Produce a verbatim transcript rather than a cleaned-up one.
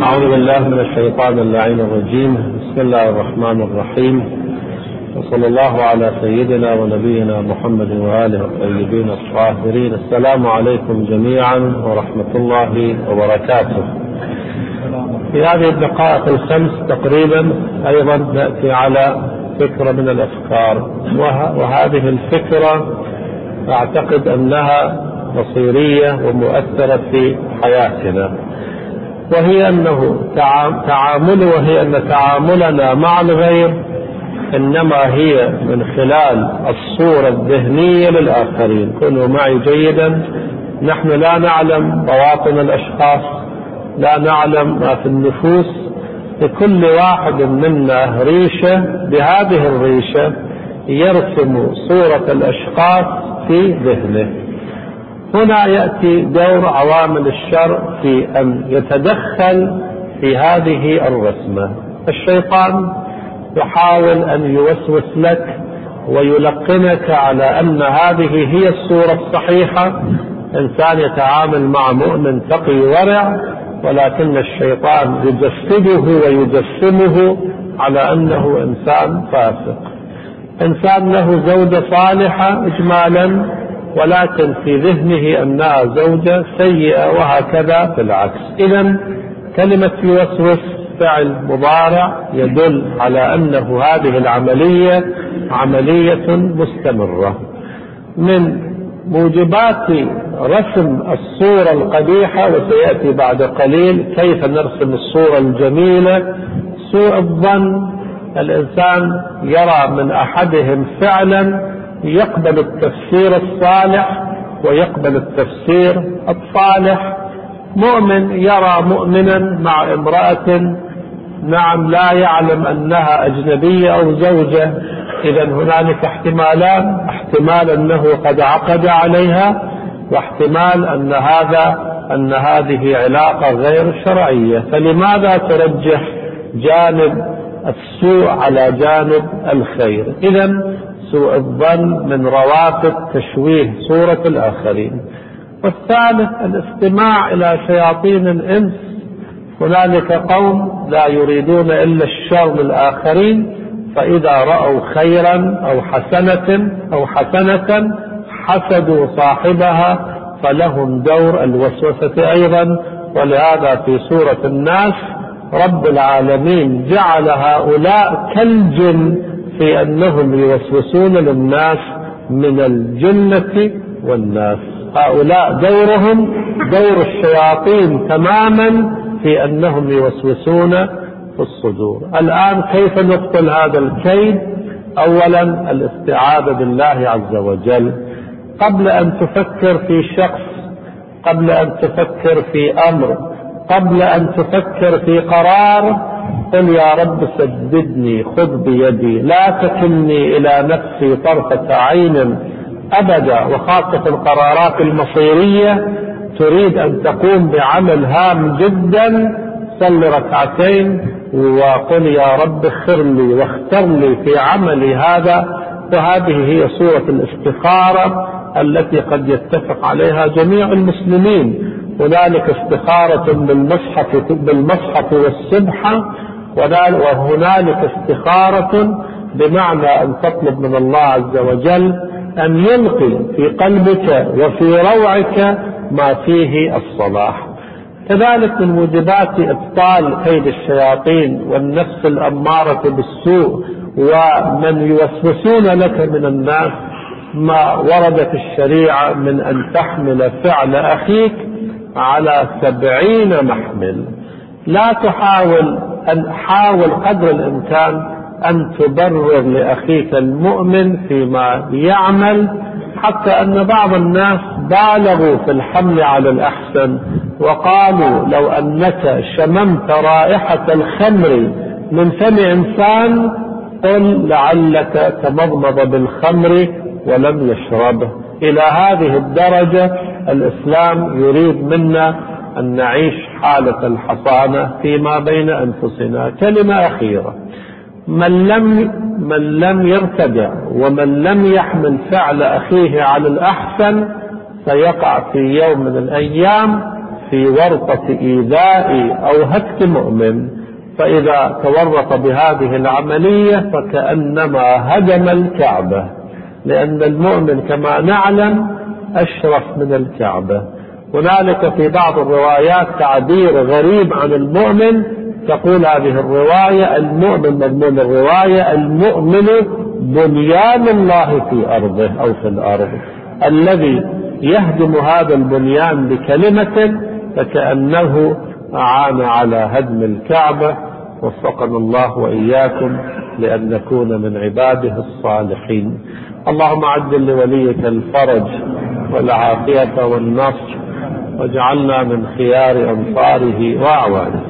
أعوذ بالله من الشيطان اللعين الرجيم. بسم الله الرحمن الرحيم، وصلى الله على سيدنا ونبينا محمد وآله الطيبين الطاهرين. السلام عليكم جميعا ورحمة الله وبركاته. في هذه الدقائق الخمس تقريبا أيضا نأتي على فكرة من الأفكار، وهذه الفكرة أعتقد أنها مصيرية ومؤثرة في حياتنا، وهي أنه تعامل وهي أن تعاملنا مع الغير إنما هي من خلال الصورة الذهنية للآخرين. كونوا معي جيدا، نحن لا نعلم بواطن الأشخاص، لا نعلم ما في النفوس. لكل واحد منا ريشة، بهذه الريشة يرسم صورة الأشخاص في ذهنه. هنا يأتي دور عوامل الشر في أن يتدخل في هذه الرسمة. الشيطان يحاول أن يوسوس لك ويلقنك على أن هذه هي الصورة الصحيحة. إنسان يتعامل مع مؤمن تقي ورع، ولكن الشيطان يجسده ويجسمه على أنه إنسان فاسق. إنسان له زوجة صالحة إجمالا، ولكن في ذهنه أنها زوجة سيئة، وهكذا بالعكس. إذن كلمة يوسوس فعل مضارع يدل على أنه هذه العملية عملية مستمرة. من موجبات رسم الصورة القبيحة، وسيأتي بعد قليل كيف نرسم الصورة الجميلة، سوء الظن. الإنسان يرى من أحدهم فعلا يقبل التفسير الصالح ويقبل التفسير الصالح. مؤمن يرى مؤمنا مع امرأة نعم لا يعلم أنها أجنبية أو زوجة، إذن هنالك احتمالان: احتمال أنه قد عقد عليها، واحتمال أن هذا أن هذه علاقة غير شرعية. فلماذا ترجح جانب السوء على جانب الخير؟ إذن سوء الظن من روافد تشويه صورة الآخرين. والثالث الاستماع إلى شياطين الإنس. هنالك قوم لا يريدون إلا الشر للآخرين، فإذا رأوا خيرا أو حسنة أو حسنة حسدوا صاحبها، فلهم دور الوسوسة أيضا. ولهذا في سورة الناس رب العالمين جعل هؤلاء كالجن في أنهم يوسوسون للناس من الجنة والناس. هؤلاء دورهم دور الشياطين تماما في أنهم يوسوسون في الصدور. الآن كيف نبطل هذا الكيد؟ أولا الاستعاذة بالله عز وجل. قبل أن تفكر في شخص، قبل أن تفكر في أمر، قبل أن تفكر في قرار، قل يا رب سددني، خذ بيدي، لا تكلني إلى نفسي طرفة عين أبدا. وخاصة القرارات المصيرية تريد أن تقوم بعمل هام جدا، صل ركعتين وقل يا رب اغفر لي واختر لي في عملي هذا. وهذه هي صورة الاستخارة التي قد يتفق عليها جميع المسلمين. هنالك استخارة بالمصحف بالمصحف والسبحة، وهنالك استخارة بمعنى أن تطلب من الله عز وجل أن يلقي في قلبك وفي روعك ما فيه الصلاح. كذلك من موجبات إبطال كيد الشياطين والنفس الأمارة بالسوء ومن يوسوسون لك من الناس ما ورد في الشريعة من أن تحمل فعل أخيك على سبعين محمل. لا تحاول أن حاول قدر الإمكان أن تبرر لأخيك المؤمن فيما يعمل، حتى أن بعض الناس بالغوا في الحمل على الأحسن وقالوا لو أنك شممت رائحة الخمر من فم إنسان قل لعلك تمضمض بالخمر ولم يشربه. إلى هذه الدرجة الإسلام يريد منا أن نعيش حالة الحصانة فيما بين أنفسنا. كلمة أخيرة: من لم, من لم يرتدع ومن لم يحمل فعل أخيه على الأحسن سيقع في يوم من الأيام في ورطة إيذاء أو هتك مؤمن، فإذا تورط بهذه العملية فكأنما هدم الكعبة، لأن المؤمن كما نعلم أشرف من الكعبة. هنالك في بعض الروايات تعبير غريب عن المؤمن، تقول هذه الرواية المؤمن مضمون الرواية المؤمن بنيان الله في أرضه أو في الأرض، الذي يهدم هذا البنيان بكلمة فكأنه أعان على هدم الكعبة. وفقنا الله وإياكم لأن نكون من عباده الصالحين. اللهم عجل لوليك الفرج والعافية والنصر، واجعلنا من خيار أنصاره وأعوانه.